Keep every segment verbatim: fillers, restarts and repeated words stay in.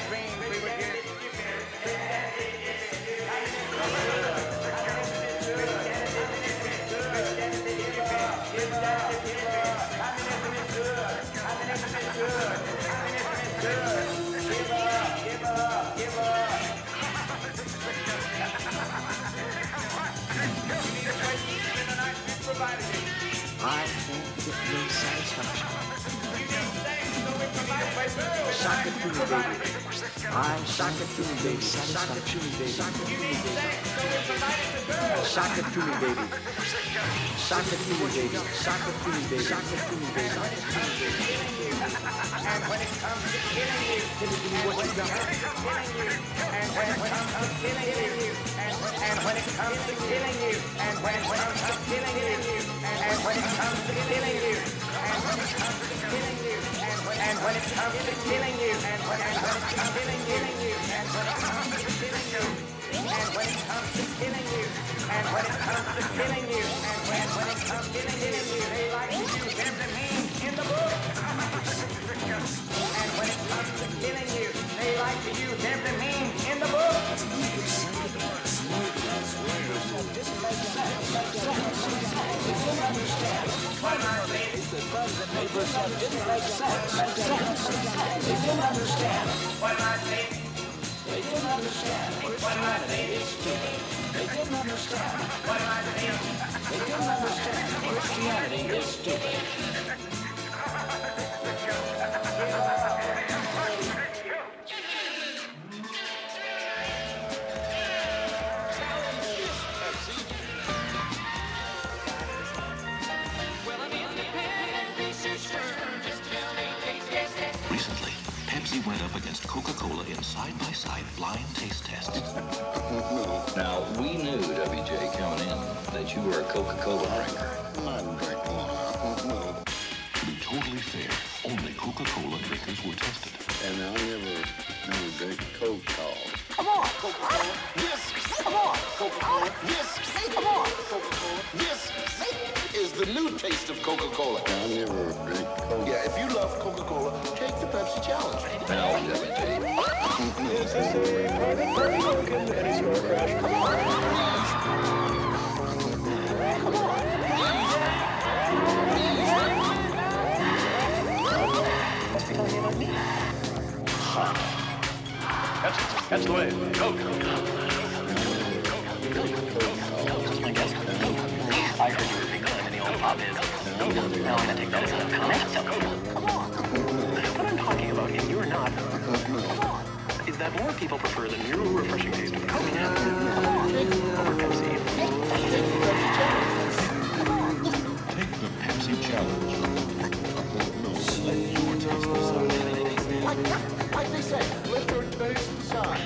I can't get no satisfaction. Shock it to me, baby. I shock it to me, baby. Shock it to me, baby. Shock it to me, baby. Shock it to me, baby. Shock it to me, baby. Shock it to me, baby. Shock it to me, baby. Shock it to me, baby. And when it comes to killing you, give me what you got. And when it comes to killing you, and when it comes to killing you, and when it comes to killing you, and when it comes to killing you, and when it comes to killing you, and when it comes to killing you, and when it comes to killing you, and when it comes to killing you, and when it comes to killing you, and when it comes to killing you, and when when it comes to killing you, they like to use every means in the book. And when it comes to killing you, they like to use every means in the book. What I say is the buzz that neighbors have didn't make sense. They didn't understand what I say. They didn't understand what I say is stupid. They didn't understand what I say. They didn't understand Christianity is stupid. Recently, Pepsi went up against Coca-Cola in side-by-side blind taste tests. Now, we knew, W J, coming in, that you were a Coca-Cola drinker. I drink one. To be totally fair, only Coca-Cola drinkers were tested. And I never, never drink Coke call. Come on, Coca-Cola. Yes. Come on, Coca-Cola. Yes. Come on, Coca-Cola. Yes. Is the new taste of Coca-Cola. I never drink Coke. Yeah, if you love Coca-Cola, take the Pepsi challenge. Now, W J. Come on. Come on. That's, that's the way. Go, go, go. I heard you were a big fan of the old pop is. Now I'm gonna take that as a comment. So, come on. What I'm talking about, and you're not, is that more people prefer the new refreshing taste of Coke over Pepsi. Take the Pepsi challenge. Let your taste decide. Like, like they say, let your taste decide.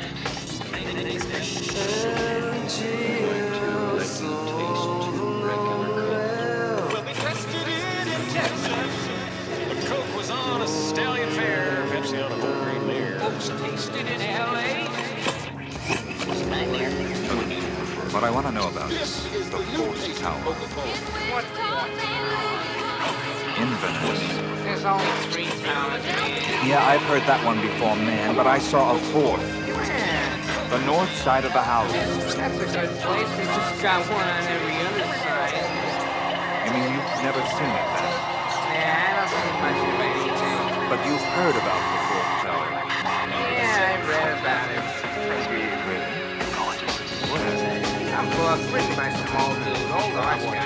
Well, they tested it in Texas. The Coke was on a stallion fare. Pepsi on a whole grain mare. Folks tasted in L A. What I want to know about This is is the the new fourth taste of tower Coca-Cola. in Venice. There's only three towers, man. Yeah, I've heard that one before, man, but I saw a fourth. Man, The north side of the house. that's a good place. They just got one on every other side. You mean you've never seen it, then? Yeah, I don't see much of anything. But you've heard about the fourth tower. Yeah, I read about it. Really? A book written by some old dude, old art guy.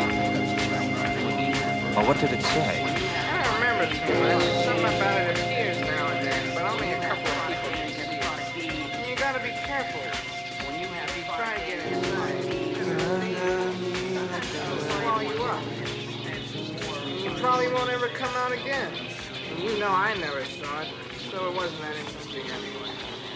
Well, what did it say? I don't remember too much. Something about it appears now and then, but only a couple of people can see it. And you gotta be careful when you have you try to get inside. It'll swallow you up. You probably won't ever come out again. And you know I never saw it, so it wasn't that interesting anyway.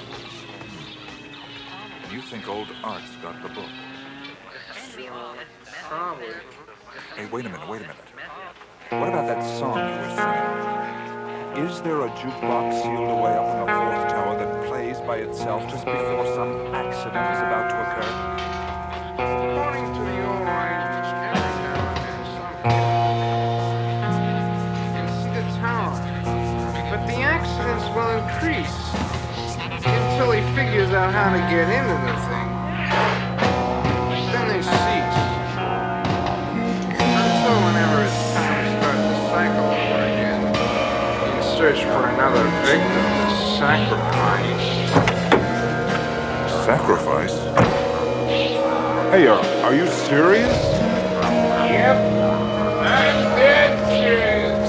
You think old Art's got the book? Probably. Hey, wait a minute, wait a minute. What about that song you were singing? Is there a jukebox sealed away up on the fourth tower that plays by itself just before some accident is about to occur? According to the old arrangements, every now and then some kid can see the tower. But the accidents will increase figures out how to get into the thing, then they cease. Until whenever it's time to start the cycle over again, in search for another victim to sacrifice. Sacrifice? Hey, are, are you serious? Yep, I'm dead serious.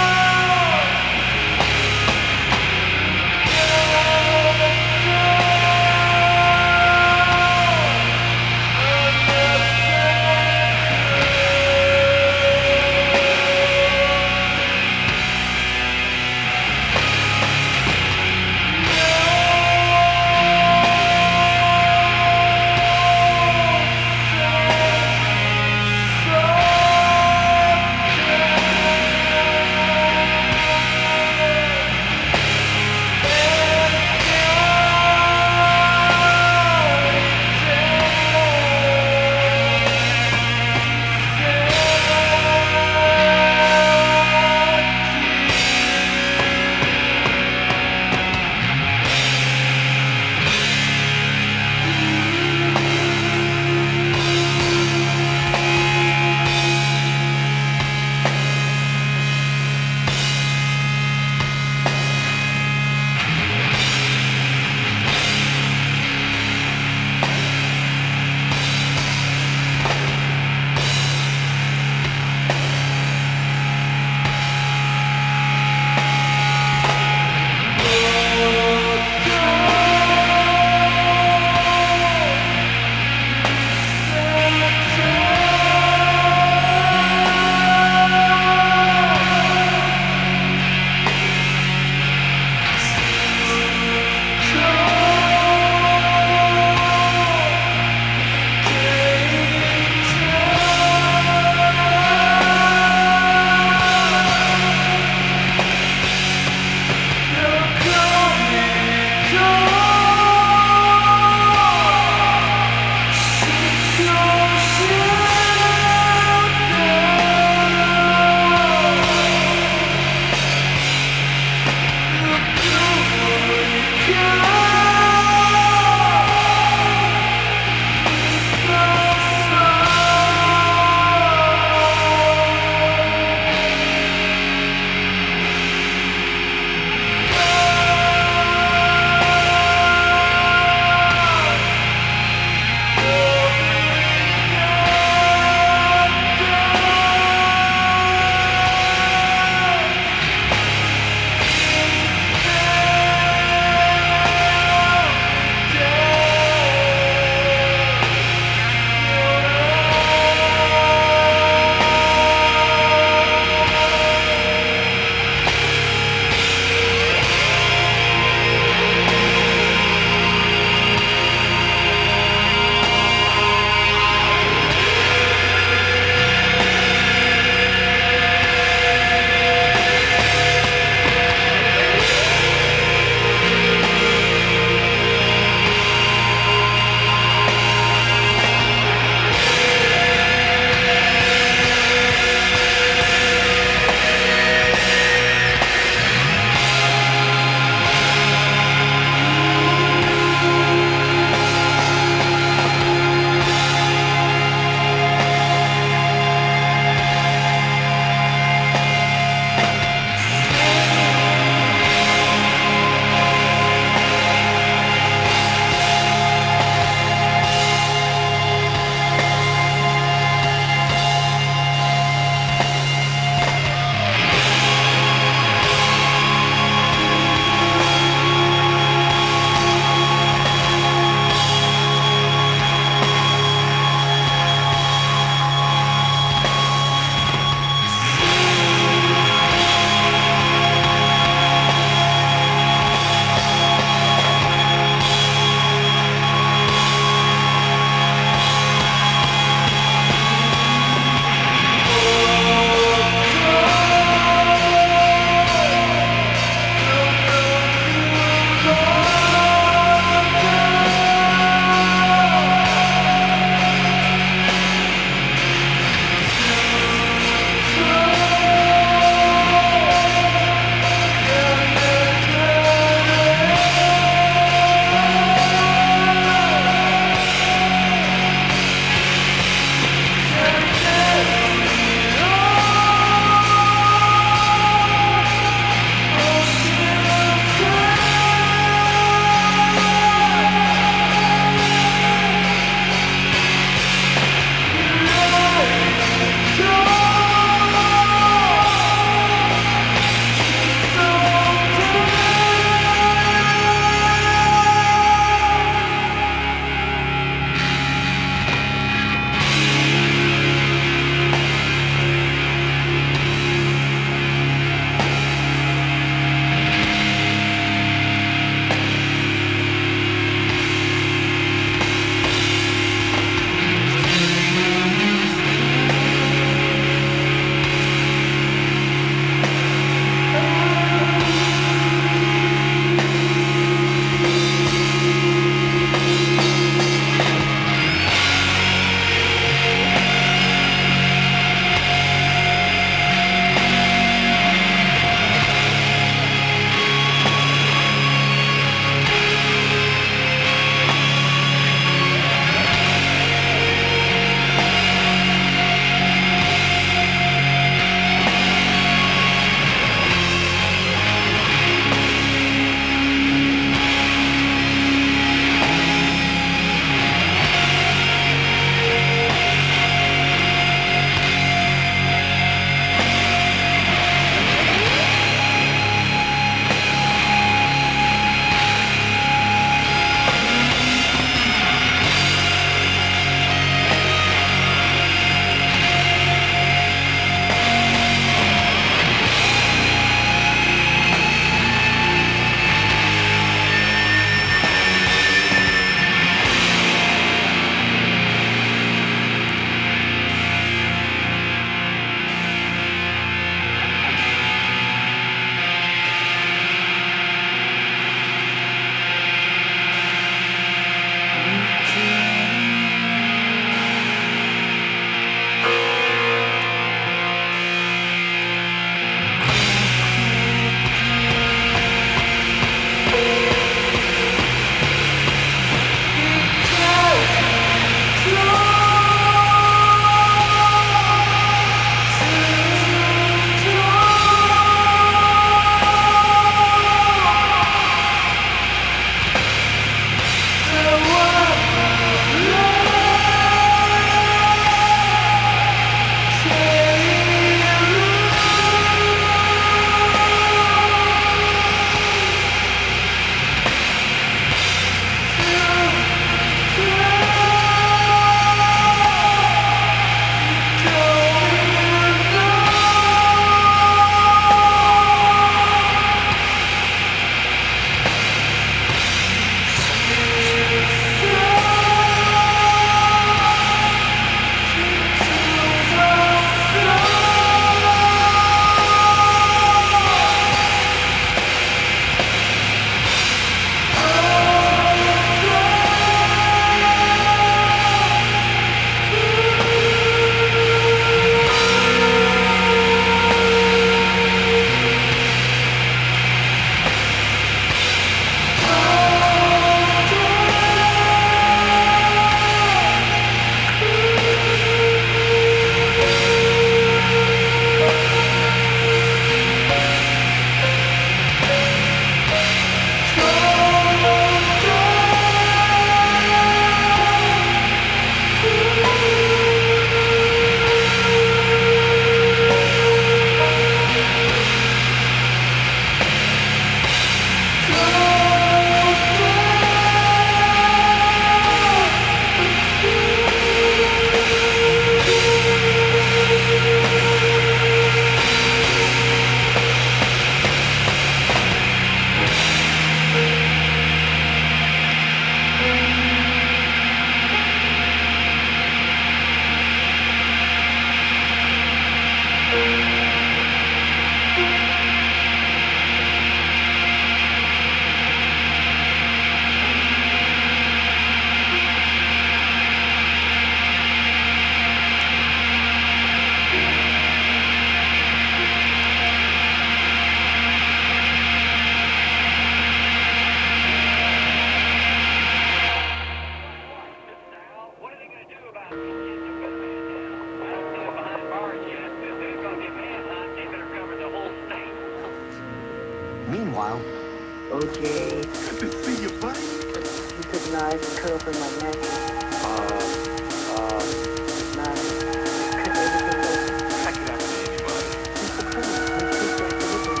while. O J. Good to see you, buddy. He took knives and cut open my neck. Uh, uh, Knives. Cut everything open. that could happen to anybody. He's the criminal. He shoots like delivery.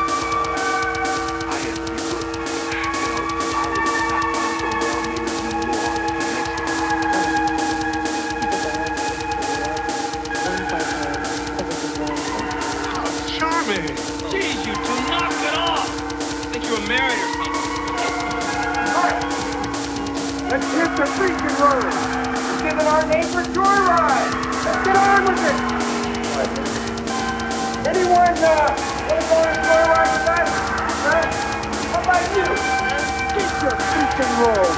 I had to be good. You know, I would have not gone so well, maybe even a little harder for the next guy. Charming. Jeez, you two, knock it off. I think you were married or something. Let's hit the freaking road. We're giving our neighbor joyride. Let's get on with it. Anyone uh, want to go on a joyride with us? Huh? How about you? Get your freaking road.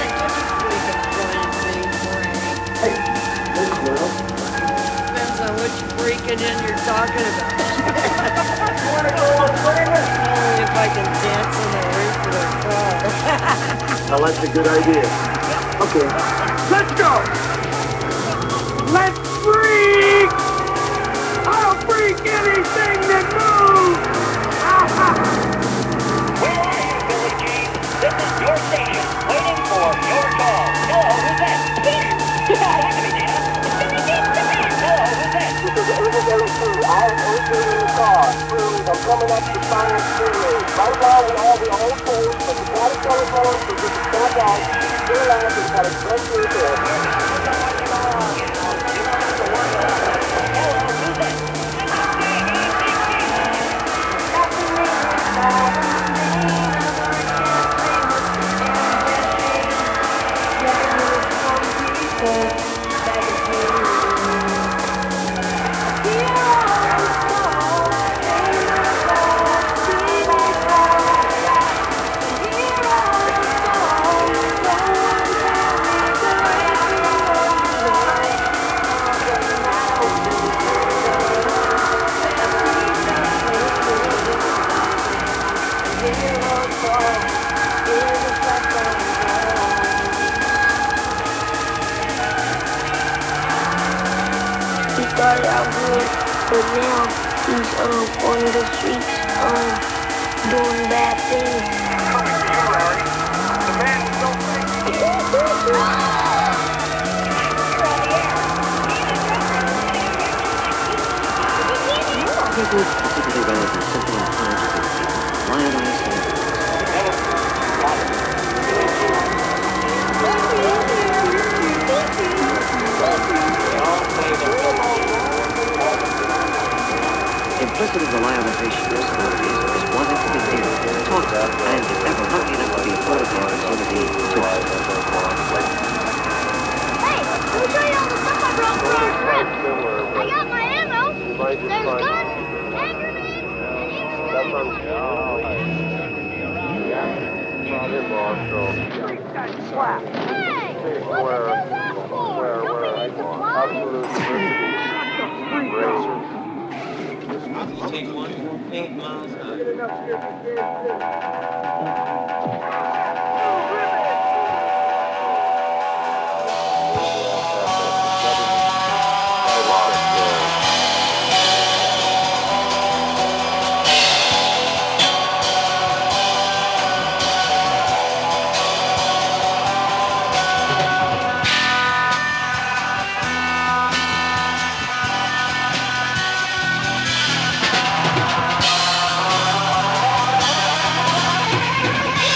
Hey, this girl. Depends on which freaking end you're talking about. You want to go on swimming? Only if I can dance on the roof of their car. Well, that's a good idea. Okay, let's go! Let's freak! I'll freak anything that moves! Where are you, Billy Jean? This is your station, waiting for your call. Hello, who's that? Talk to me, Dana. Billy Jean, hello, who's that? This is Billy Jean. I'm answering the call. I'm coming up to Science City. Right now, we all the old phones, but you gotta telephone, so just stand out. Still alive, you gotta press your head. Started out good, but now he's um on the streets um doing bad things. Coming to you, Larry. The man who don't People typically rather than simple intelligence, lionized Implicit in the lionization of celebrities is one that can be seen, talked of, and if ever lucky enough to be a part of the opportunity to. Hey, let me show you all the stuff I brought for our trip. I got my ammo. There's guns, hand grenades, and explosives. Hey, what did you that for? Don't we need supplies? Take one, eight miles high. Hey!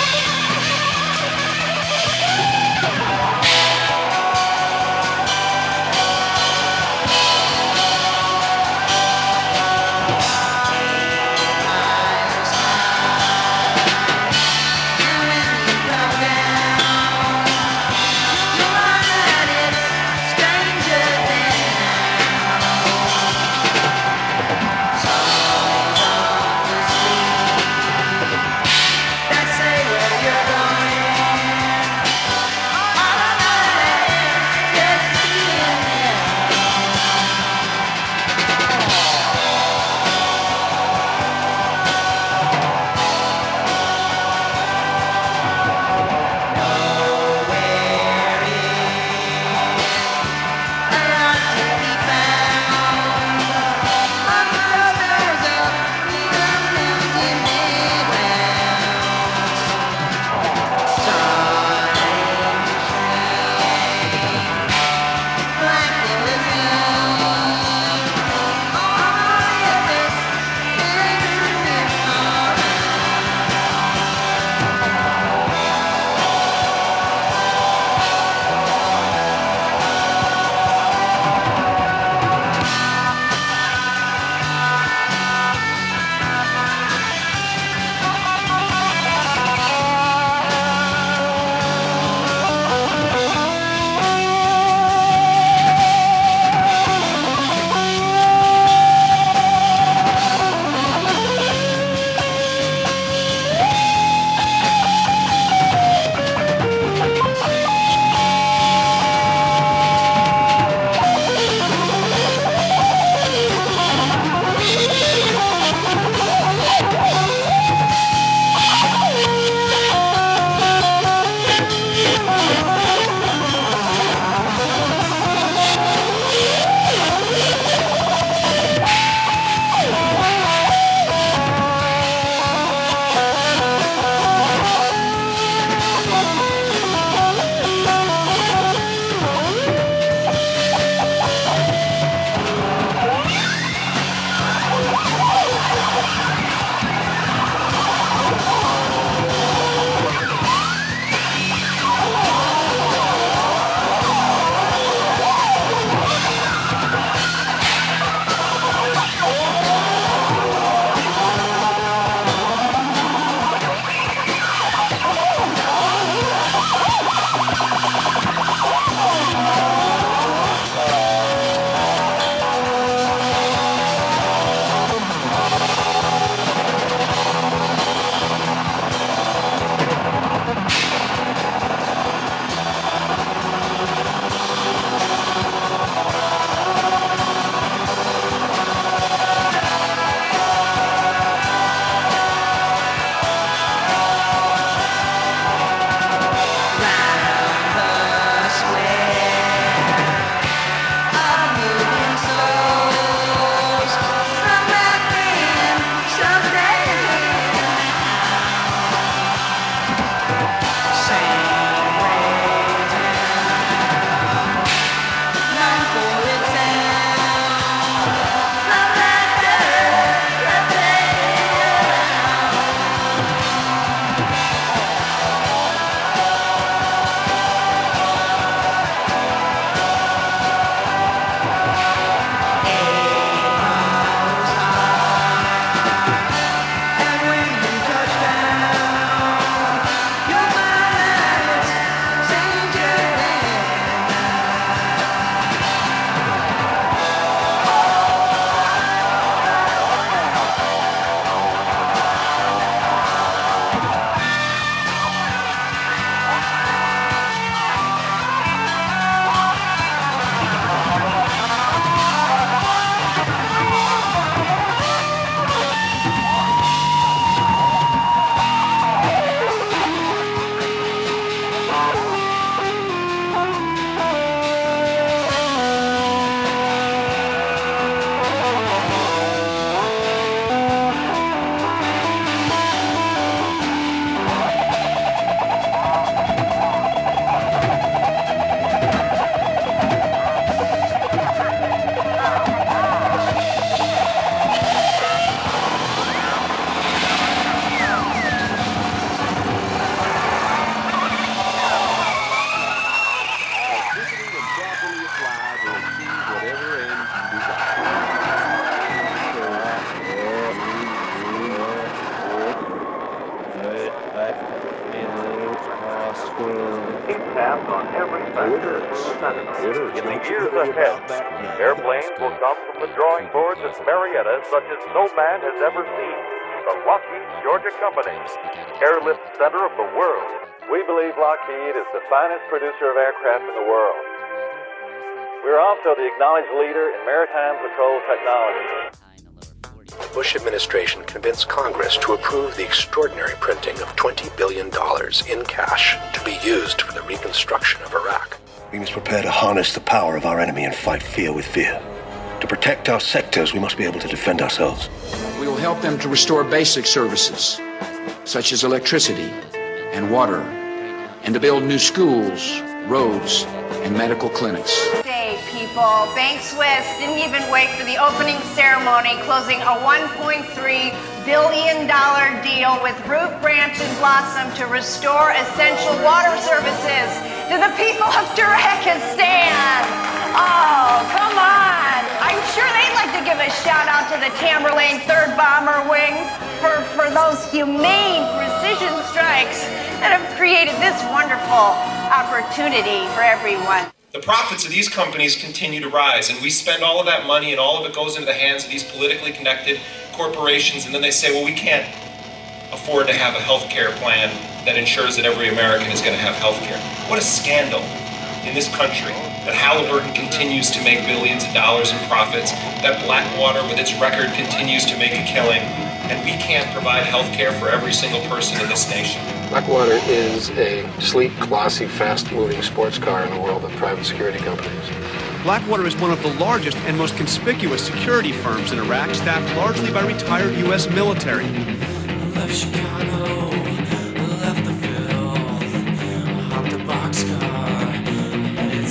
In the years ahead, airplanes will come from the drawing boards at Marietta such as no man has ever seen. The Lockheed Georgia Company, airlift center of the world. We believe Lockheed is the finest producer of aircraft in the world. We're also the acknowledged leader in maritime patrol technology. The Bush administration convinced Congress to approve the extraordinary printing of twenty billion dollars in cash to be used for the reconstruction of Iraq. We must prepare to harness the power of our enemy and fight fear with fear. To protect our sectors, we must be able to defend ourselves. We will help them to restore basic services, such as electricity and water, and to build new schools, roads, and medical clinics. Hey, people, Bank Swiss didn't even wait for the opening ceremony, closing a one point three billion dollars deal with Root, Branch, and Blossom to restore essential water services to the people of Durakistan. Oh, come on. I'm sure they'd like to give a shout out to the Tamerlane third Bomber Wing for, for those humane precision strikes that have created this wonderful opportunity for everyone. The profits of these companies continue to rise, and we spend all of that money and all of it goes into the hands of these politically connected corporations, and then they say, well, we can't afford to have a health care plan that ensures that every American is going to have health care. What a scandal in this country that Halliburton continues to make billions of dollars in profits, that Blackwater with its record continues to make a killing, and we can't provide health care for every single person in this nation. Blackwater is a sleek, glossy, fast-moving sports car in the world of private security companies. Blackwater is one of the largest and most conspicuous security firms in Iraq, staffed largely by retired U S military. Left Chicago, left the field, hopped a boxcar, hit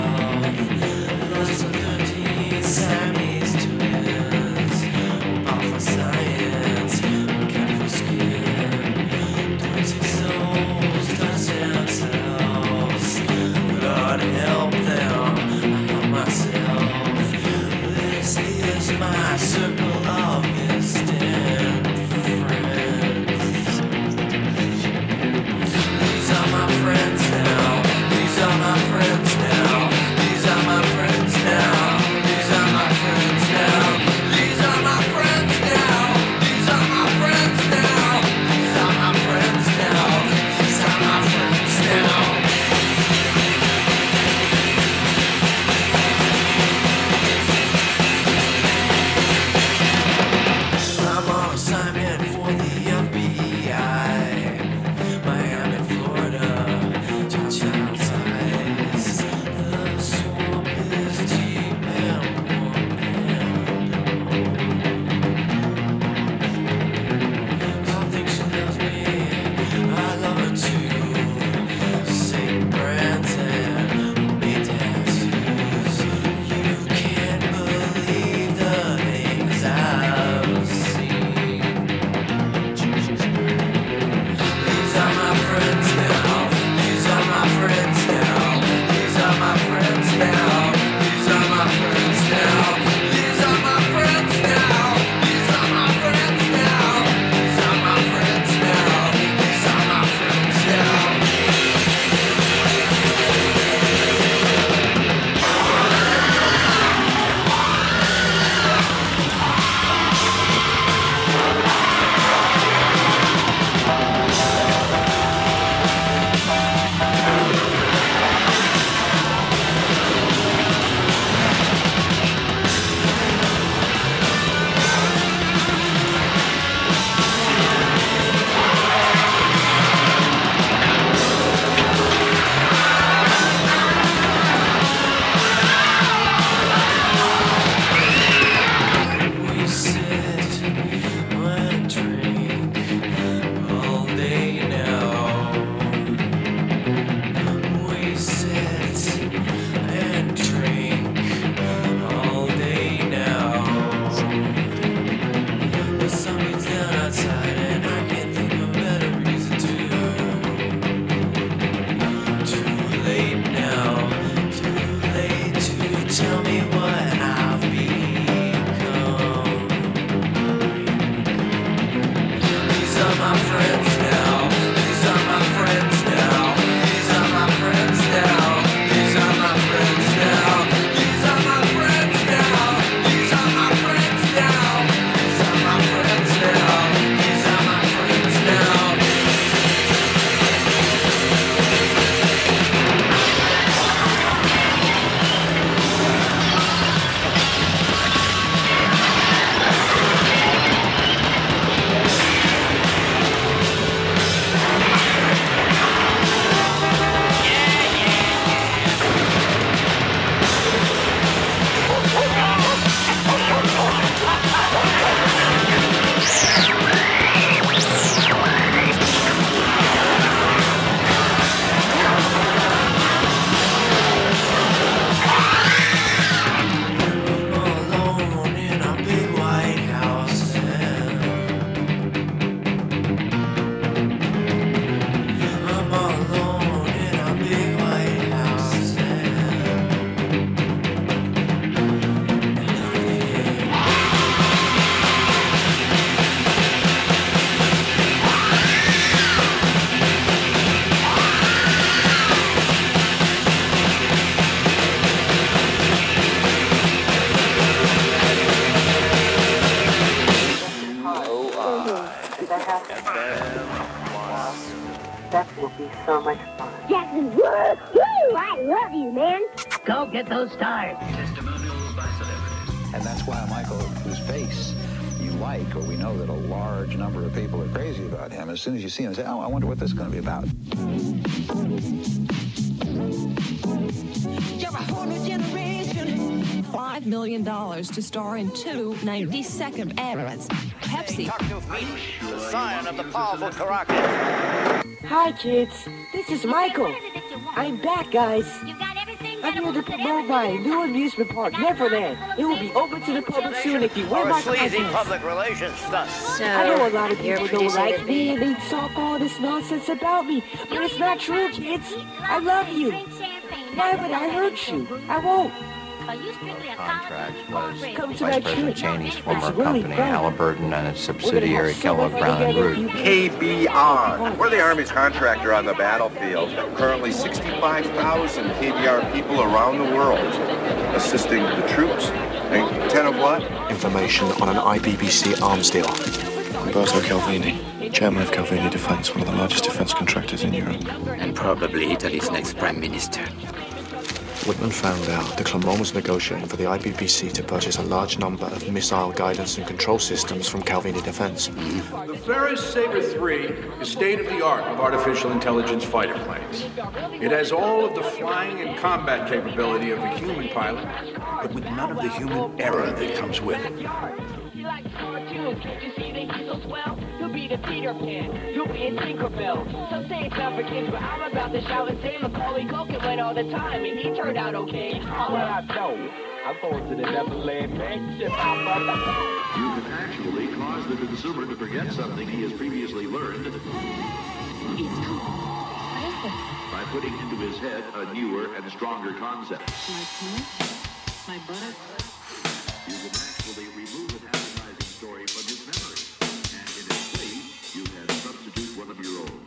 south, lost the thirteen Siamese twins, bought for science, kept for skill, twenty souls touch themselves, Lord help them, I help myself, this is my circle of distant friends. be so much fun. Jackson, woo! Woo! I love you, man. Go get those stars. And that's why Michael, whose face you like, or we know that a large number of people are crazy about him, as soon as you see him, say, oh, I wonder what this is going to be about. You're a whole new generation. Five million dollars to star in two ninety-second ads. Pepsi. The scion of the powerful Caracas. Hi, kids. This is Michael. I'm back, guys. I'm here to promote my new amusement park, Neverland. It will be open to the public soon if you wear Or my a sleazy contest. public relations stunt. So, I know a lot of people don't like me and they talk all this nonsense about me, but it's not true, kids. I love you. Why would I hurt you? I won't. Contract was Come to Vice my President church. Cheney's former It's really company, fun. Halliburton, and its subsidiary, so Kellogg much Brown and together. Root. K B R. We're the Army's contractor on the battlefield. Currently sixty-five thousand K B R people around the world assisting the troops. And ten of what? Information on an I B B C arms deal. Roberto Calvini, chairman of Calvini Defense, one of the largest defense contractors in Europe. And probably Italy's next prime minister. Whitman found out that Clermont was negotiating for the I B B C to purchase a large number of missile guidance and control systems from Calvini Defense. The Ferris Saber three is state-of-the-art of artificial intelligence fighter planes. It has all of the flying and combat capability of a human pilot, but with none of the human error that comes with it. She likes cartoons. You see, they he's so swell. He'll be the Peter Pan. You'll be a Tinkerbell. Some say it's not for kids, but I'm about to shout and say Macaulay Culkin went all the time, and he turned out okay. Well, I know. I'm going to the Neverland Mansion. How about that? You can actually cause the consumer to forget something he has previously learned. By putting into his head a newer and stronger concept. My penis, my buttocks. You can actually remove an advertising story from his memory, and in its place, you can substitute one of your own.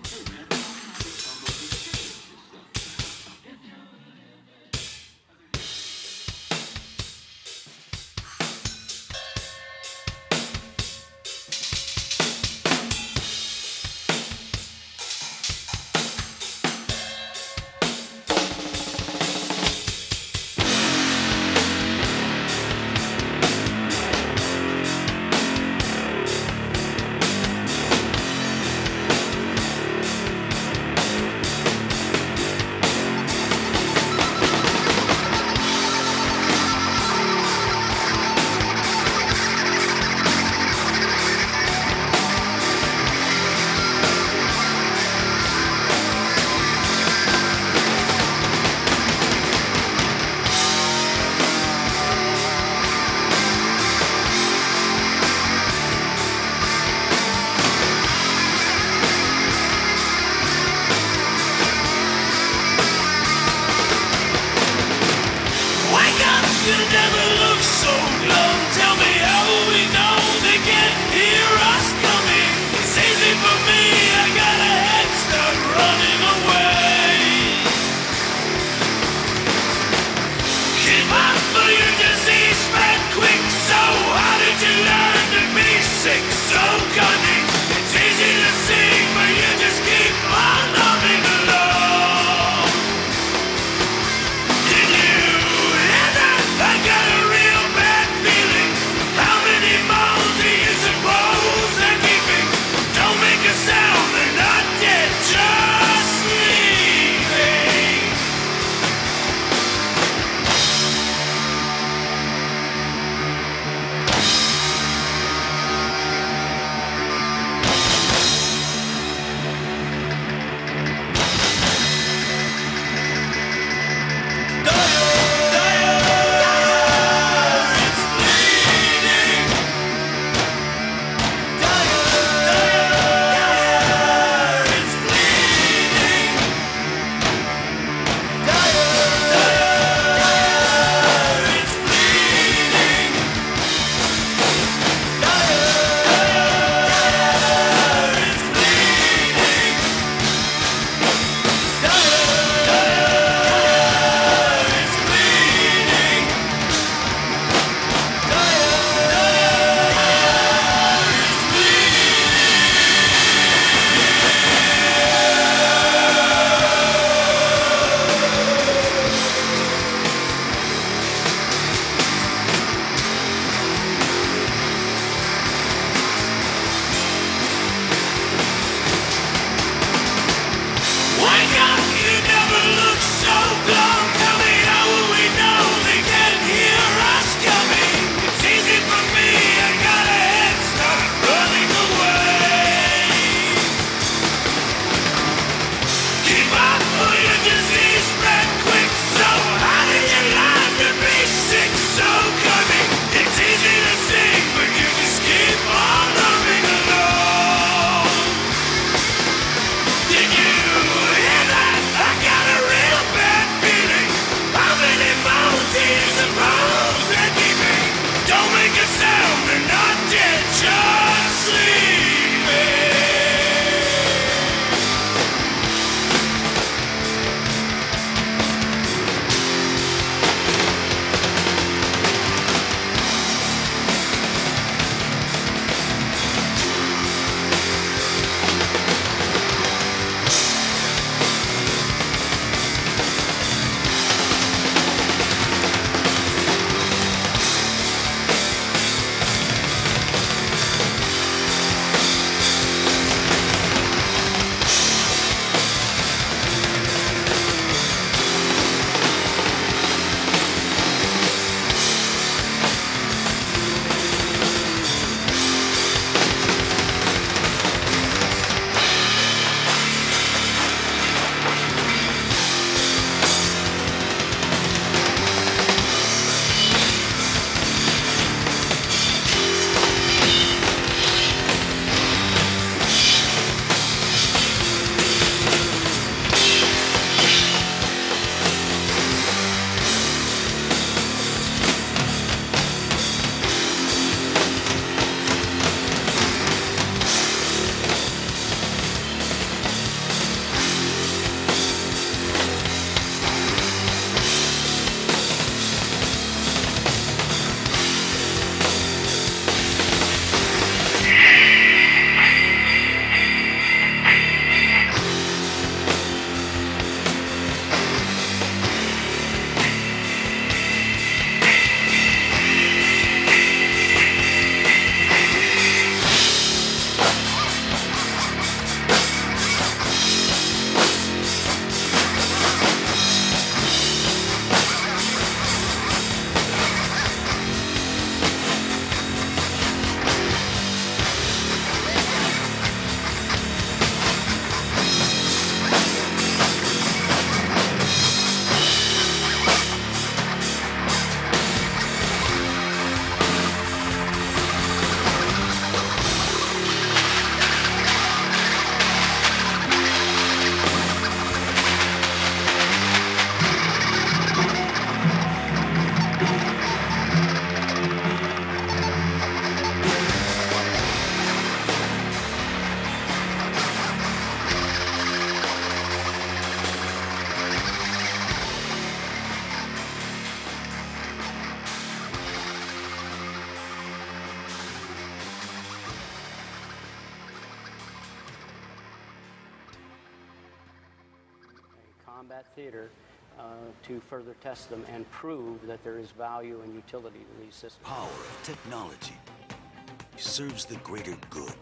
combat theater uh, to further test them and prove that there is value and utility to these systems. Power of technology serves the greater good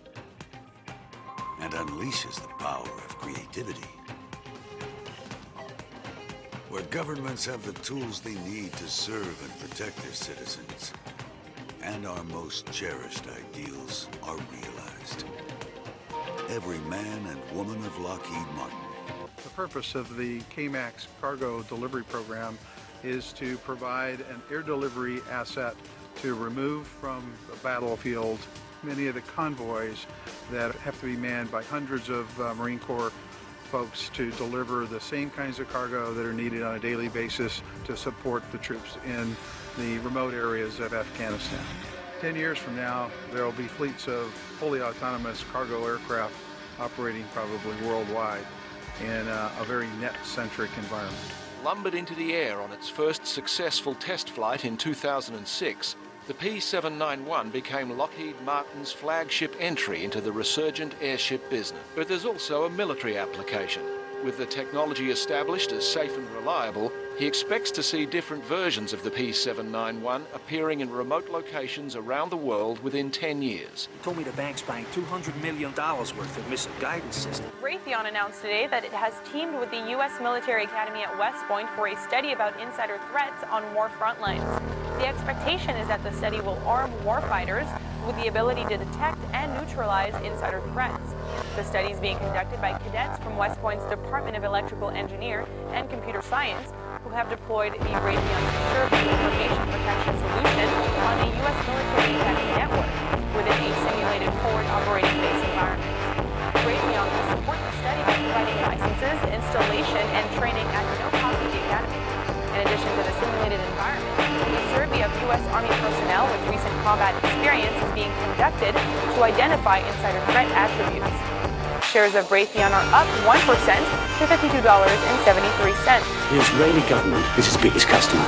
and unleashes the power of creativity. Where governments have the tools they need to serve and protect their citizens, and our most cherished ideals are realized. Every man and woman of Lockheed Martin. The purpose of the K MAX cargo delivery program is to provide an air delivery asset to remove from the battlefield many of the convoys that have to be manned by hundreds of uh, Marine Corps folks to deliver the same kinds of cargo that are needed on a daily basis to support the troops in the remote areas of Afghanistan. Ten years from now, there will be fleets of fully autonomous cargo aircraft operating probably worldwide in uh, a very net-centric environment. Lumbered into the air on its first successful test flight in two thousand six, the P seven ninety-one became Lockheed Martin's flagship entry into the resurgent airship business. But there's also a military application. With the technology established as safe and reliable, he expects to see different versions of the P seven ninety-one appearing in remote locations around the world within ten years. He told me the bank's buying two hundred million dollars worth of missile guidance system. Raytheon announced today that it has teamed with the U S Military Academy at West Point for a study about insider threats on war front lines. The expectation is that the study will arm warfighters with the ability to detect and neutralize insider threats. The study is being conducted by cadets from West Point's Department of Electrical Engineering and Computer Science, who have deployed the Raytheon Secure Information Protection Solution on a U S Military Academy network within a simulated forward operating base environment. Raytheon will support the study by providing licenses, installation, and training at no cost to the Academy. In addition to the simulated environment, a survey of U S Army personnel with recent combat experience is being conducted to identify insider threat attributes. Shares of Raytheon are up one percent to fifty-two dollars and seventy-three cents. The Israeli government is his biggest customer.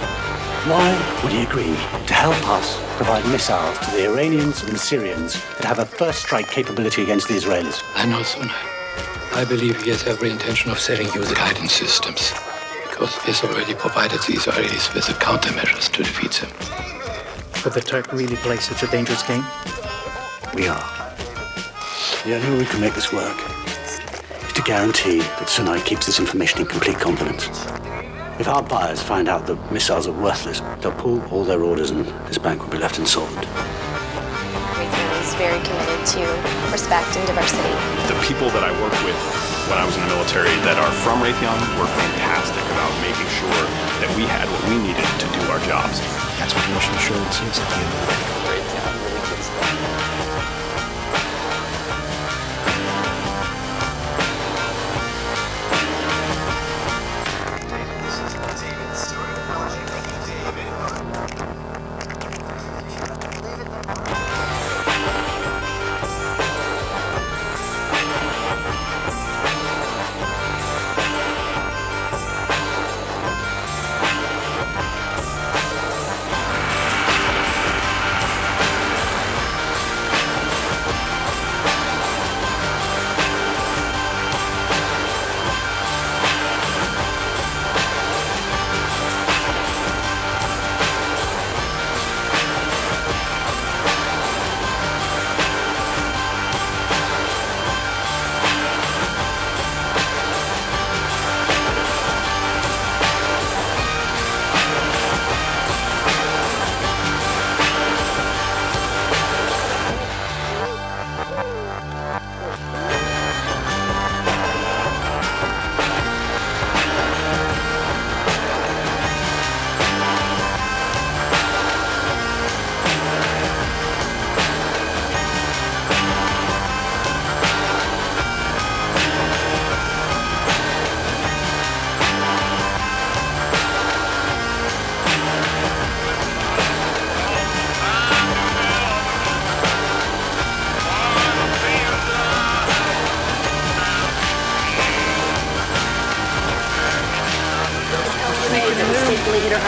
Why would he agree to help us provide missiles to the Iranians and Syrians that have a first strike capability against the Israelis? I know, son. I believe he has every intention of selling you the guidance systems, because he has already provided the Israelis with the countermeasures to defeat them. Would the Turk really play such a dangerous game? We are. The only way we can make this work is to guarantee that Sinai keeps this information in complete confidence. If our buyers find out that missiles are worthless, they'll pull all their orders and this bank will be left insolvent. Raytheon is very committed to respect and diversity. The people that I worked with when I was in the military that are from Raytheon were fantastic about making sure that we had what we needed to do our jobs. That's what mission assurance is at the end of the day. Raytheon really gets that.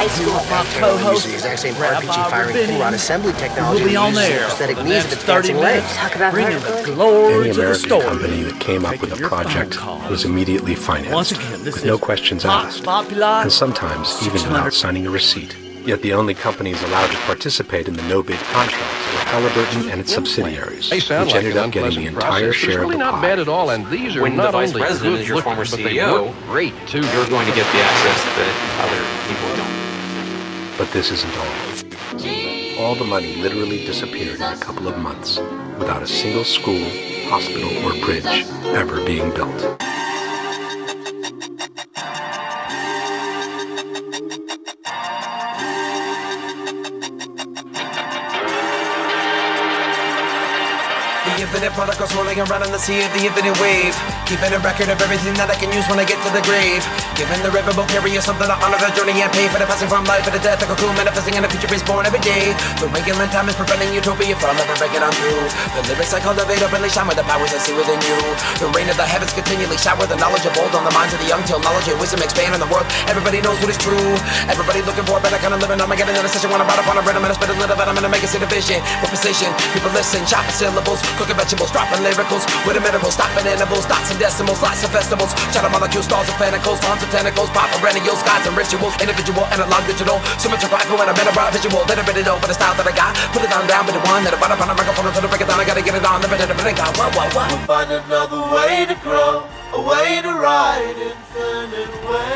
high school with my co-host, the exact same Rabbi R P G firing Rabini. pull rod assembly technology We'll be on uses there prosthetic for the knees next with thirty dancing minutes, legs. talk about bringing the glory Any to the American story. company that came up with a Taking your project phone calls. was immediately financed, Once again, this with is no questions Vox asked, Populi, and sometimes even without signing a receipt. Yet the only companies allowed to participate in the no-bid contracts were Halliburton and its subsidiaries, They sound which like ended an up getting the unpleasant entire process, but share it's of really the not pie. bad at all, and these are When not the vice only president good is your looking, former but C they E O, work great too. you're going to get the access that other people don't. But this isn't all. All the money literally disappeared in a couple of months, without a single school, hospital, or bridge ever being built. The infinite particles swirling around in the sea of the infinite wave. Keeping a record of everything that I can use when I get to the grave. Giving the river will carry you something to honor the journey and pay for the passing from life to the death. A cocoon manifesting and a future is born every day. The regular time is preventing utopia from ever breaking on through. The lyrics I cultivate openly shine with the powers I see within you. The rain of the heavens continually shower the knowledge of old on the minds of the young till knowledge and wisdom expand in the world. Everybody knows what is true. Everybody looking for a better kind of living. I'm getting in a session when I'm out upon a rhythm and I spit a little bit. I'm gonna make it see the vision with precision. People listen, chopping syllables, cooking vegetables, dropping lyricals with a minerals, stopping intervals, dots and decimals, lots of festivals, shadow molecules, stars and pentacles, arms and tentacles, pop perennials, gods and rituals, individual, analog, digital, symmetrical, echo and a mineral visual. Let it know for the style that I got. Put it on down, but the one that I brought up on a microphone until I break it down. I gotta get it on, live it in a minute. Whoa, whoa, whoa. We'll find another way to grow, a way to ride infinite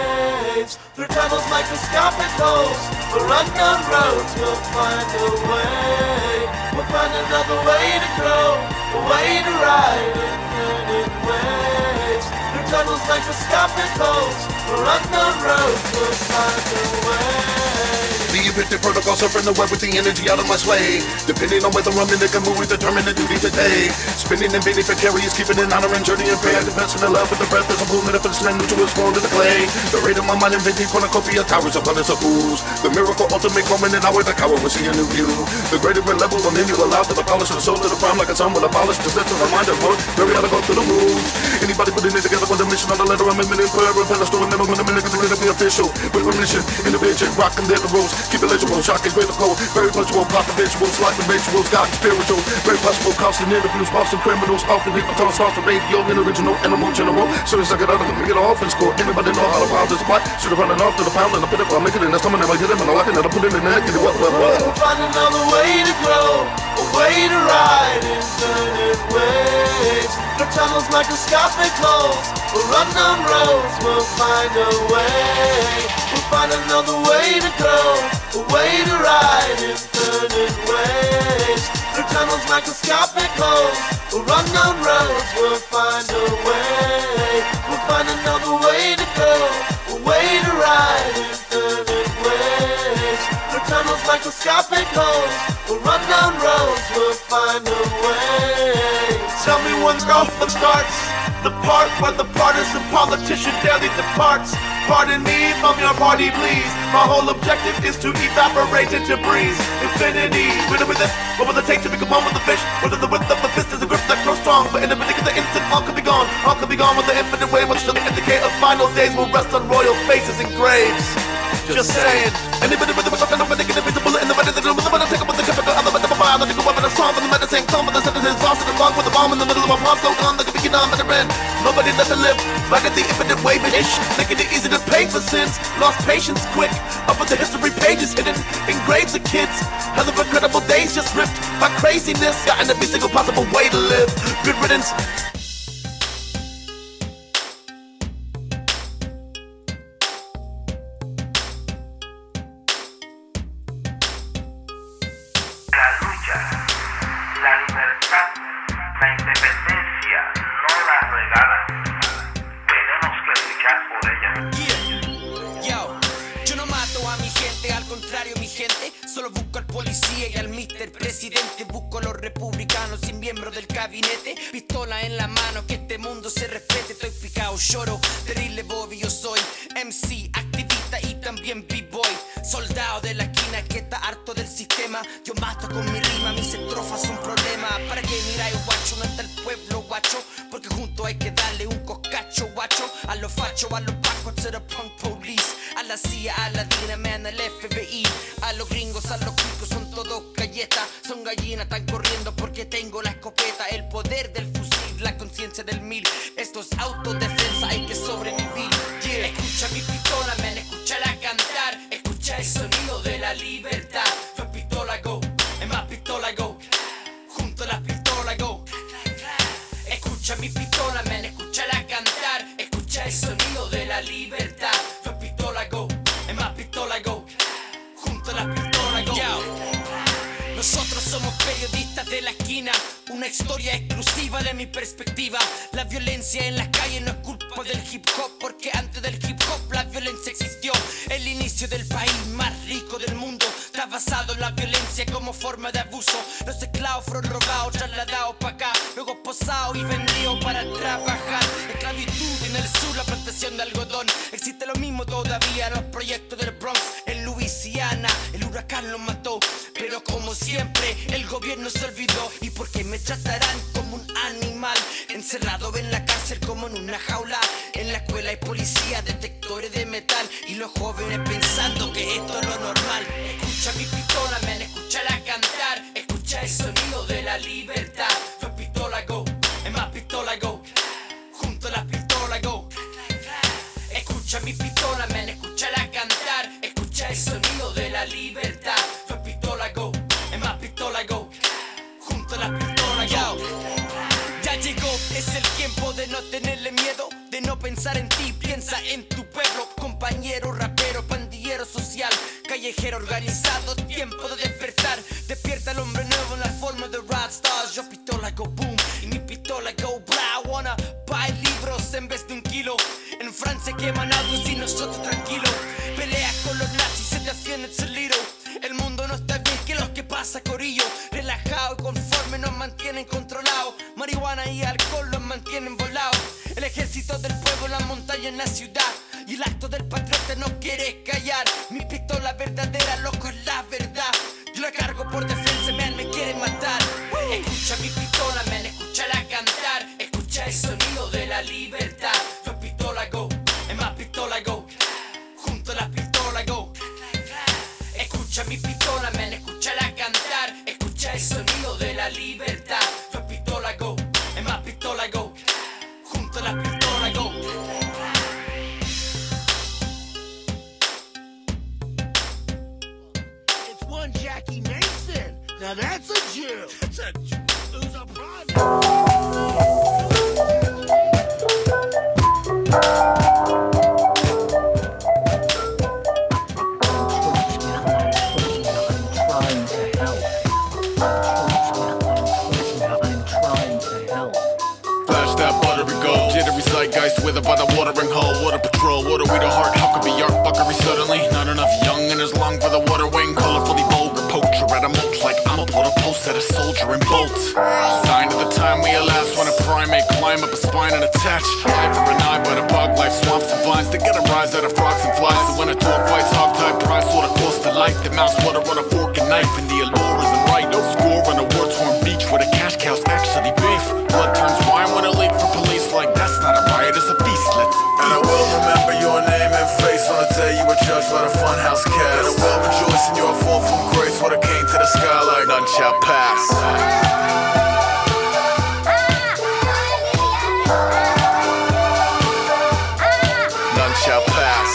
waves through tunnels, microscopic holes, or unknown roads. We'll find a way. We'll find another way to grow, a way to ride infinite waves through tunnels, microscopic holes, or unknown roads. We'll find a way. The encrypted protocol surfing the web with the energy out of my sway. Depending on whether I'm in the mood, we determine the duty today. Spinning and beating precarious, keeping an honor and journey and prayer. Defense and the love with the breath as I'm pulling it for the slam to its form to the clay. The rate of my mind inventing cornucopia towers abundance of fools. The miracle ultimate moment and hour the coward will see a new view. The greater red level on you allowed to the polish of the soul to the prime like a sun with a polish to set to the mind of work. Very how to go through the rules. Anybody putting it together with a mission on the letter, I'm admitting forever. Pedestal and never when a minute to be official. With permission, innovation, rocking dead the rules. Keep it legible, shocking, critical, very punchable, plotting visuals, like the rituals, God spiritual, very possible, constant interviews, Boston criminals, often people talk, start the radio, in original, animal general. Soon as I get out of them, we get off in score. Anybody know how to wild this plot? Should have running off to the pound and I put it, I'll make it in. That's coming, never get him, and I like it, and I put it in there, get it, what, what, what? We'll find another way to grow, a way to ride infinite waves. The tunnels, microscopic holes, or unknown roads. We'll find a way. We'll find another way to grow, a way to ride infinite waves. The tunnels, microscopic holes, or unknown roads. We'll find a way. We'll find another way to grow, a way to ride infinite waves. The tunnels, microscopic holes, or unknown roads. We'll find a way. Tell me when growth starts, the part where the partisan politician daily departs. Pardon me from your party, please. My whole objective is to evaporate into breeze. Infinity, winner with this. What will it take to become one with the fish? Whether the width of the fist is a grip that grows strong, but in a particular instant, all could be gone. All could be gone with the infinite way, which shall indicate of final days will rest on royal faces and graves. Just saying. Anybody with the weapon of a negative invisible in the weather, the room, the weather, take up with the typical other, but the fire, the weapon of song, the medicine, come with the sentences, lost in the fog with the bomb in the middle of a palm, so gone, like a beginner, I'm at the end. Nobody left to live, back at the infinite wave and ish, making it easy to pay for sins, lost patience quick, up with the history pages hidden in graves of kids, hell of incredible days just ripped by craziness, got in every single possible way to live, good riddance. Pistola en la mano, que este mundo se respete. Estoy picado, lloro, terrible Bobby. Yo soy M C, activista y también B-boy. Soldado de la esquina que está harto del sistema. Yo mato con mi rima, mis estrofas son problema. ¿Para qué miráis, guacho? No está el pueblo, guacho. Porque juntos hay que darle un coscacho, guacho. A los fachos, a los pacos, to the punk police. A la C I A, a la Dinaman, al F B I, a los gringos, a los cuicos, son todos galletas, son gallinas, están corriendo porque tengo la escopeta, el poder del fusil, la conciencia del mil, esto es autodefensa, hay que sobrevivir. Yeah. Escucha mi pistola, man, escúchala cantar, escucha el sonido de la libertad. Yo pistola go, en más pistola go, junto a la pistola go. Escucha mi pistola, man, escúchala cantar, escucha el sonido de la libertad. Yo pistola go, en más pistola go, junto a la pistola go. Yo. Nosotros somos periodistas de la esquina, una historia exclusiva de mi perspectiva. La violencia en las calles no es culpa del hip hop, porque antes del hip hop la violencia existió. El inicio del país más rico del mundo está basado en la violencia como forma de abuso. Los esclavos fueron robados, trasladados para acá, luego posados y vendidos para trabajar. Esclavitud en el sur, la plantación de algodón. Existe lo mismo todavía en los proyectos del Bronx. En Luisiana el huracán lo mató, pero como siempre el gobierno se olvidó. ¿Y por qué me tratarán como un animal? Encerrado en la cárcel como en una jaula. En la escuela hay policía, detectores de metal, y los jóvenes pensando que esto es lo normal. Escucha mi pistola, man, escúchala cantar, escucha el sonido de la libertad. Yo pistola go, en más pistola go, junto a la pistola go. Escucha mi pistola, man, escúchala cantar, escucha el sonido de la libertad. Yo pistola go, en más pistola go, junto a la pistola go. Ya llegó, es el tiempo de no tenerle miedo, de no pensar en ti, piensa en tu pueblo. Compañero, rapero, pandillero social, callejero organizado, tiempo de despertar. Despierta el hombre nuevo en la forma de rap stars. Yo pistola go boom, y mi pistola go bla. Wanna buy libros en vez de un kilo. En Francia queman autos y nosotros tranquilos. Peleas con los nazis, se defiende Solito. El mundo no está bien, que los que pasa corillo. Relajado y conforme nos mantienen controlados. Marihuana y alcohol los mantienen volados. El ejército del pueblo en la montaña, en la ciudad. Y el acto del patriota no quiere callar. Mi pistola verdadera, loco, es la verdad. Yo la cargo por defensa, man, me quieren matar. Escucha mi pistola, man, escúchala cantar, escucha el sonido de la libertad. Yo pistola go, en más pistola go, junto a la pistola go. Escucha mi pistola, man, escúchala cantar, escucha el sonido de la libertad. Yo pistola go, en más pistola go, junto a la pistola go. It's one Jackie Mason. Now that's a Jew. That's a Jew. Who's a project? Zeitgeist withered by the watering hole. Water patrol, water we the heart. How could be art buckery suddenly? Not enough young and as long for the water wing. Colorfully vulgar poacher at a mulch like I'm a put a post at a soldier in bolt. Sign of the time we elapse when a primate climb up a spine and attach. Eye for an eye by the bog life swamps and vines to get a rise out of frogs and flies. So when a dog fights hog tied prize sort of cost to life. The mouse water on a fork and knife and the allure isn't right. No score on a war torn beach where the cash cows actually beef. Blood turns wine when a leak for police like that's not a riot, it's a beast. Let's and I will remember your name and face on the day you were judged by the funhouse cast. And I will rejoice in your fall from grace when it came to the sky like none shall pass. None shall pass.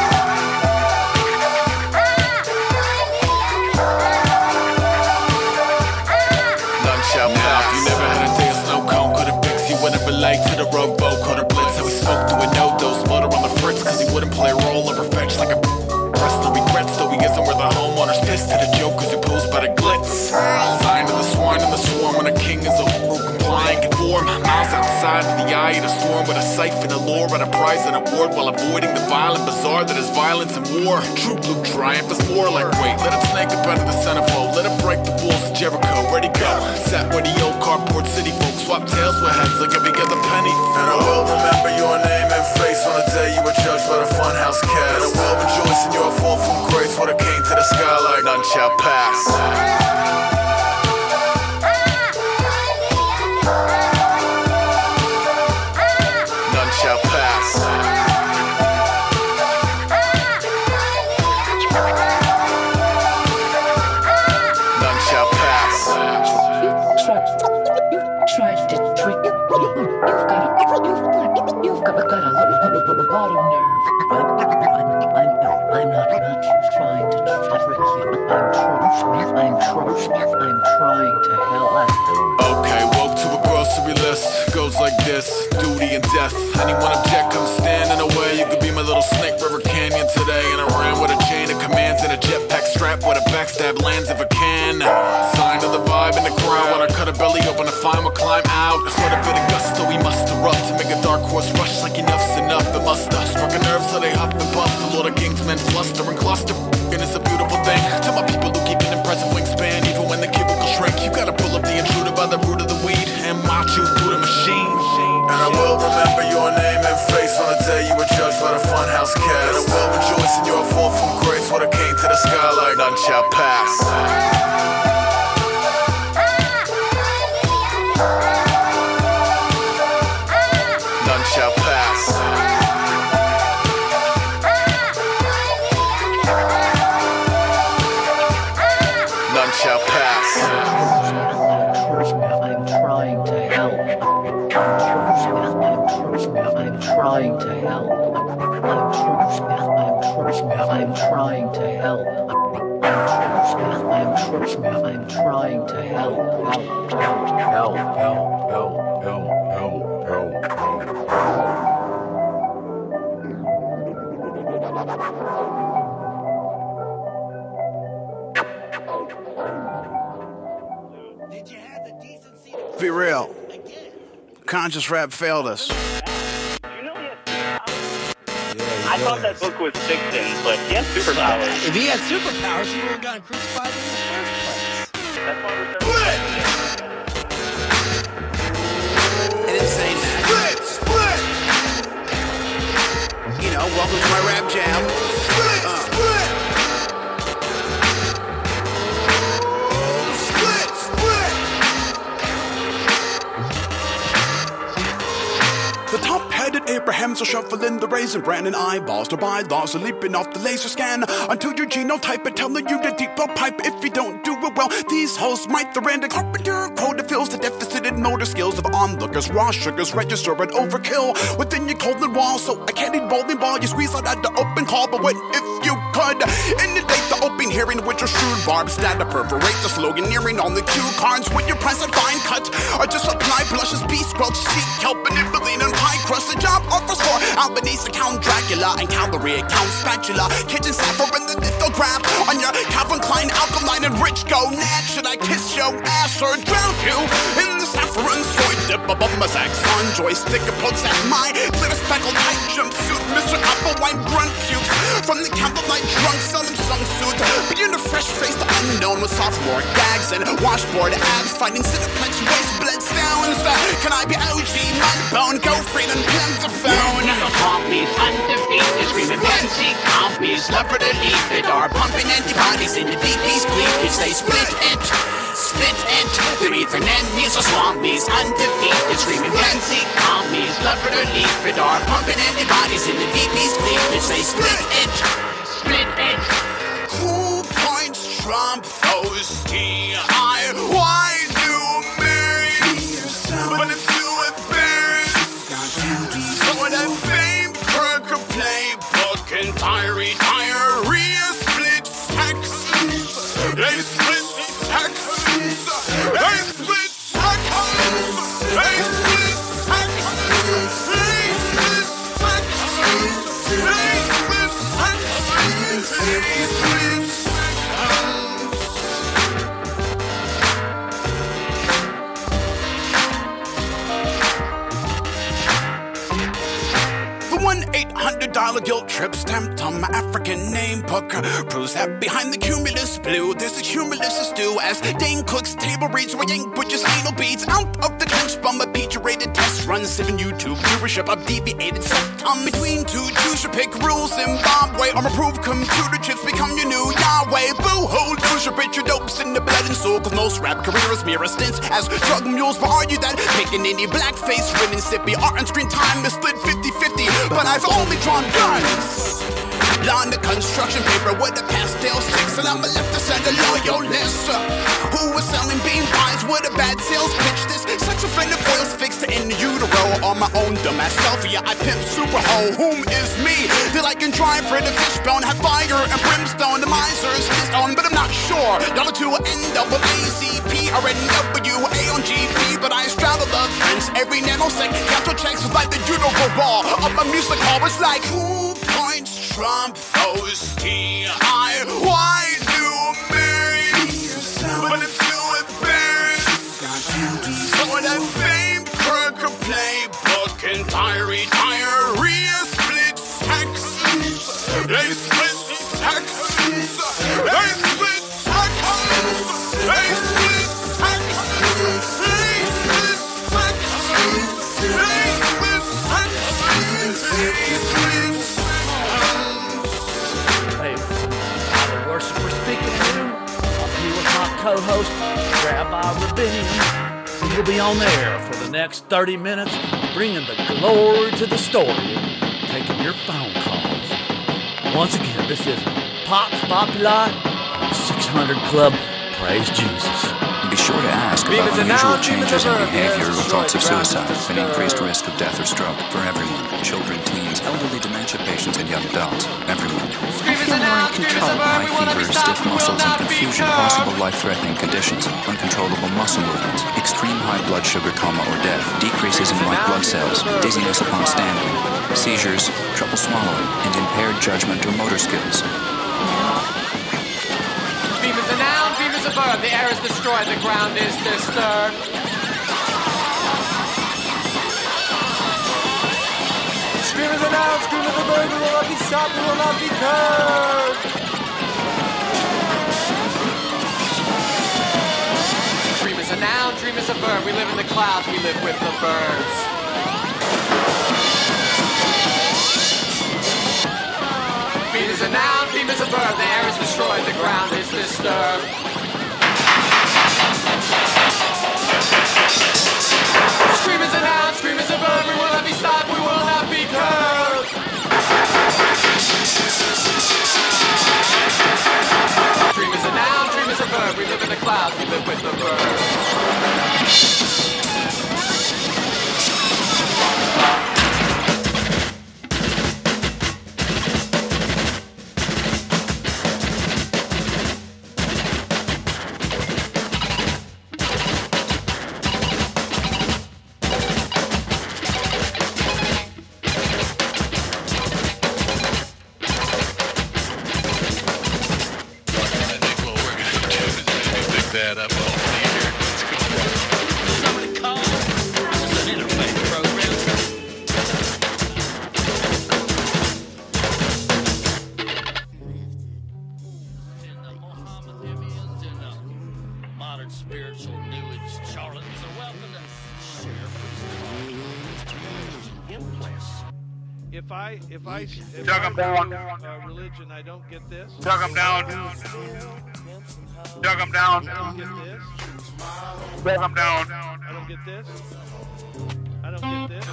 None shall now, pass. if you never had a day of snow cone, could have picked you wouldn't relate to the rowboat. Could have blitz how we spoke to a no-dose. Motor on the fritz cause he wouldn't play a role over fetch like a press. No regrets though he isn't where the homeowner's pissed at the jokers who pose by the glitz. Sign of the swine and the swarm when a king is a rule complying conform. Miles outside of the eye of the storm with a siphon, a lure and a prize and award while avoiding the violent bazaar that is violence and war. True blue triumph is more like wait, let it snake up out of the centerfold. Let it break the walls of Jericho. Ready go. Sat where the old cardboard city folks swap tails with heads like every other penny. And I will remember your name and face on the day you were judged by the funhouse cast. And I will rejoice in your fall from grace when it came to the sky like none shall pass. None shall pass. I'm trying to help. Okay, woke to a grocery list. Goes like this, duty and death. Anyone object, come stand in the way. You could be my little Snake River Canyon today. And I ran with a chain of commands and a jetpack strap with a backstab lands if I can. Sign of the vibe in the crowd. When I cut a belly open to find what climb out. What a bit of gusto we must erupt to make a dark horse rush like enough's enough. It must have struck a nerve so they huff and puff. The Lord of Kings men fluster and cluster. And it's a beautiful thing. To my people who keep an impressive wingspan, even when the cubicle shrink, you gotta pull up the intruder by the root of the weed and march you through the machine. And I will remember your name and face on the day you were judged by the funhouse cast. And I will rejoice in your fall from grace when it came to the sky like none shall pass. None shall pass. None shall pass. I'm trying to help. I'm trying to help. I'm trying to help. I'm trying to help. Help, help, help, help, help, help, help, help. Be real. Conscious rap failed us. I thought that book was fiction, but he has superpowers. If he had superpowers, he would have gotten crucified in the first place. That's why we're so I didn't say that. Split! Split! You know, welcome to my rap jam. Split! Uh. Split! Split! Split! The top-headed Abrahams are shuffling the raisin bran and eyeballs to bylaws are leaping off the laser scan until your genotype and telling you to deep throat pipe if you don't do it well. These hoes might the random carpenter code that fills the deficit in motor skills of onlookers. Raw sugars register an overkill within your colon wall, so I can't eat bowling ball. You squeeze out at the open call, but what if you could inundate the open hearing with your shrewd barbs that to perforate the sloganeering on the cue cards with your price and fine cut or just apply blushes, be squelch, seek kelp and Ibeline and pie crust. The job offers for Albanese Count Dracula and Calvary Count Spatula, kitchen sapphire and the lithograph on your Calvin Klein alkaline and rich gonad. Should I kiss your ass or drown you in the saffron soy dip above my saxon joystick approach at my glitter speckled tight jumpsuit, Mister Applewine grunt pukes from the candlelight drunk selling some suit, being a fresh-faced unknown with sophomore gags and washboard abs fighting cineplex waist bled sounds. Can I be O G Mudbone, go free and plans a phone? Compies, undefeated, screaming fancy compies, love for the leaf it are pumping antibodies in the D P's cleavage. They split it, split it. They're either nannies or swampies, undefeated, screaming fancy compies, love for the leaf it are pumping antibodies in the D P's cleavage. They split it, split it. Who points Trump those T I? Why do me? But it's you embarrassed. So that same perk of playbook and diary diarrhea split Texas. They split Texas. They split Texas. They split Texas. They split Texas. They split Texas. They split Texas. one eight hundred dollar guilt trip stamped on my African name book proves that behind the cumulus blue there's a cumulus stew as Dane Cook's table reads where Yank Butcher's anal beads out of the trench bum. A feature-rated test run, seven YouTube viewership of deviated septum between two choose your pick rules. Zimbabwe or approved computer chips become your new Yahweh. Boo-hoo, lose your bitch, your dopes in the blood and soul, cause most rap careers mirror stints as drug mules. But argue that picking any blackface written sippy art on screen time is split fifty fifty. But I've only drawn guns on the construction paper with the pastel sticks, and I'm a left to center loyalist who was selling bean pies with a bad sales pitch. This sex offender foils fixed in utero on my own dumbass selfie. I pimp super hoe, whom is me? Till I can drive for the fishbone, have fire and brimstone. The miser's is on, but I'm not sure. Dollar to N double A C P or N W A on G P, but I straddle the fence every nanosecond. Capital checks is like the judo ball of my music hall. It's like who points Trump those T I Y do me, but it's too embarrassing. So that same crook playbook and diary diarrhea split Texas. They split Texas. They split Texas. They split Texas. They split Texas. They split Texas. They split Texas. Hey, while the worshippers speaking to, I'll be with my co-host, Rabbi Rabinian. We'll be on there for the next thirty minutes, bringing the glory to the story, taking your phone calls. Once again, this is Pops Populi six hundred Club. Praise Jesus. Be sure to ask about unusual changes in behavior or thoughts of suicide, an increased risk of death or stroke for everyone. Children, teens, elderly dementia patients, and young adults. Everyone. I feel more in control. High fever, stiff muscles, and confusion. Possible life-threatening conditions. Uncontrollable muscle movements. Extreme high blood sugar coma or death. Decreases in white blood cells. Dizziness upon standing. Seizures, trouble swallowing, and impaired judgment or motor skills. Beaver's a noun, beaver's a verb. The air is destroyed, the ground is disturbed. Scream is a noun, scream is a verb. We will not be stopped, we will not be curbed. Dream is a noun, dream is a verb. We live in the clouds, we live with the birds. Beam is a noun, beam is a verb. The air is destroyed, the ground is disturbed. Scream is a noun, scream is a verb. We will not be stopped, we will not be curbed. Dream is a noun, dream is a verb. We live in the clouds, we live with the birds. that up all here. Somebody call. This is an interfaith program. In the Mohammedanians and the modern spiritual new age charlatans are welcome to share implants. If I, if I, if Dug I him down. Uh, religion, I don't get this. Dug him down. Dug him down. I don't get this. Dug him down. I don't get this. I don't get this.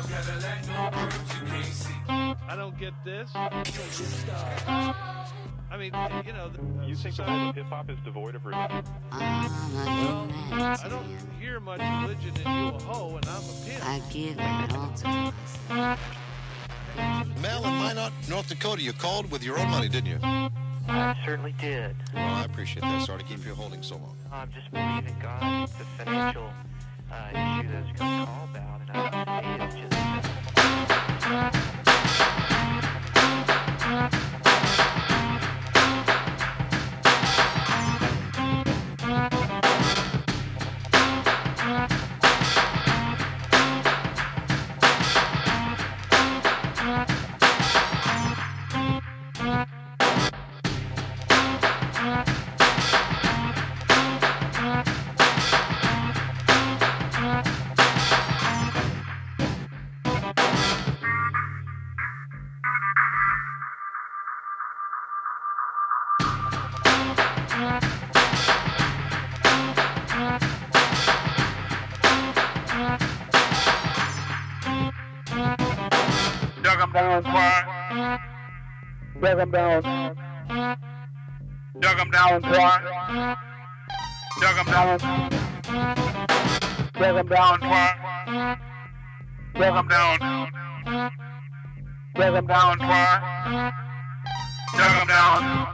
I don't get this. I mean, you know. The, you think so, the world of hip hop is devoid of religion? Well, I don't hear much religion in you a hoe, and I'm a pimp. I give it all to Mel in Minot, North Dakota, you called with your own money, didn't you? I certainly did. Well, I appreciate that. Sorry to keep you holding so long. I'm just believing God. It's a financial uh, issue that I was going to call about, and I, to me, it's just... Dug him down, Clark. Dug him down. Dug him down, Clark. Dug him down. Dug him down, Clark. Drag 'em down. Drag 'em down, Twan. Drag 'em down.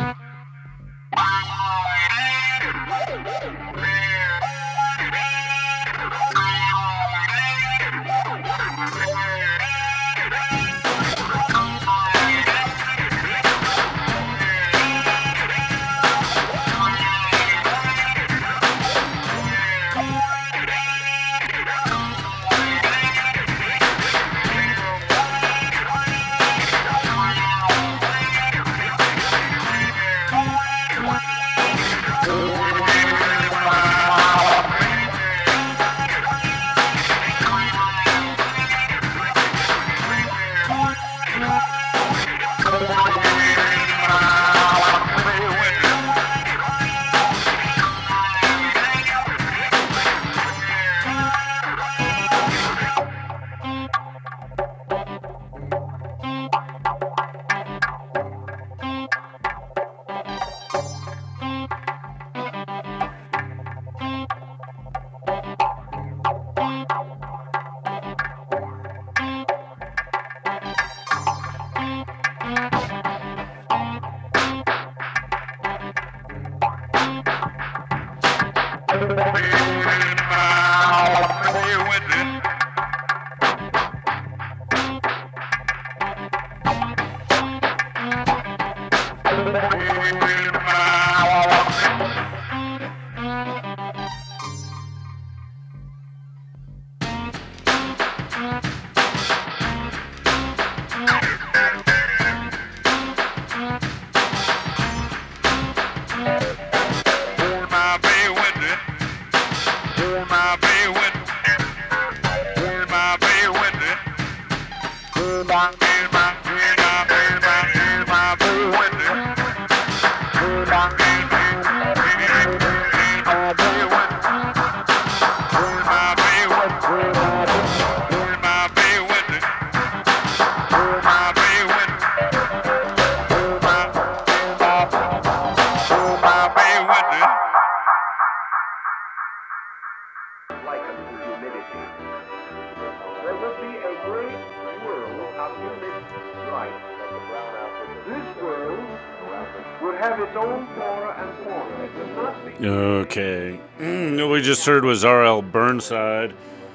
Okay. Mm, what we just heard was R L Burnside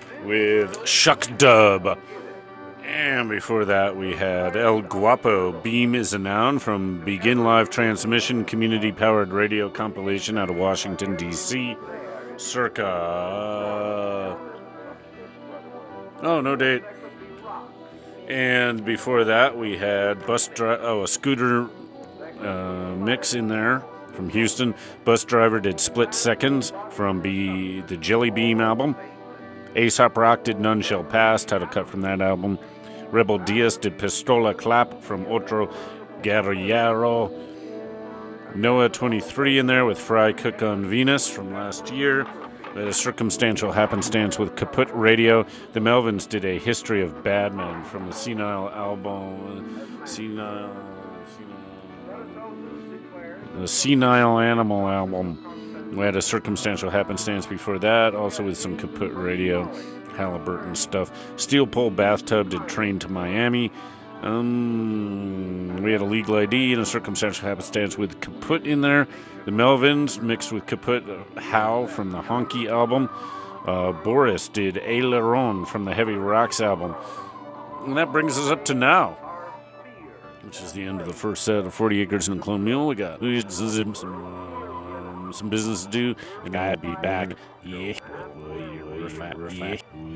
with Shuck Dub. And before that, we had El Guapo, Beam is a Noun, from Begin Live Transmission, community-powered radio compilation out of Washington, D C Circa... Oh, no date. And before that, we had Bus Dri- oh, a Scooter uh, mix in there from Houston. Bus Driver did Split Seconds from B- the Jelly Beam album. Aesop Rock did None Shall Pass, title cut from that album. Rebel Diaz did Pistola Clap from Otro Guerrillero. Noah twenty-three in there with Fry Cook on Venus from last year. We had a Circumstantial Happenstance with Kaput Radio. The Melvins did a History of Badmen from the Senile album. Senile... The Senile Animal album. We had a Circumstantial Happenstance before that, also with some Kaput Radio, Halliburton stuff. Steel Pole Bathtub did Train to Miami. Um, we had a Legal I D and a Circumstantial Happenstance with Kaput in there. The Melvins mixed with Kaput How from the Honky album. Uh, Boris did Aileron from the Heavy Rocks album. And that brings us up to now, which is the end of the first set of forty Acres and a Clone Mule. We got some, um, some business to do. I gotta be back. Yeah. Yeah.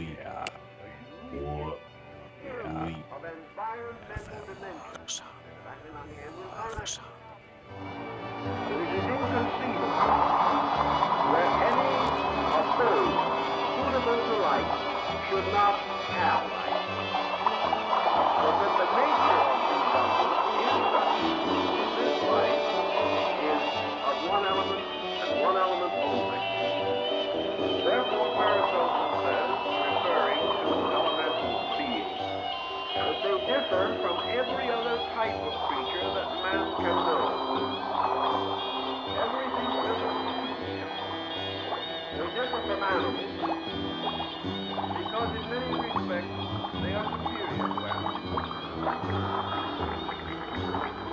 Should not have life. But that the nature of consumption is such that this life is of one element and one element only. Therefore, Paracelsus says, referring to elemental beings, that they differ from every other type of creature that man can know. Everything differs. They differ from animals. because in many respects they are superior to animals.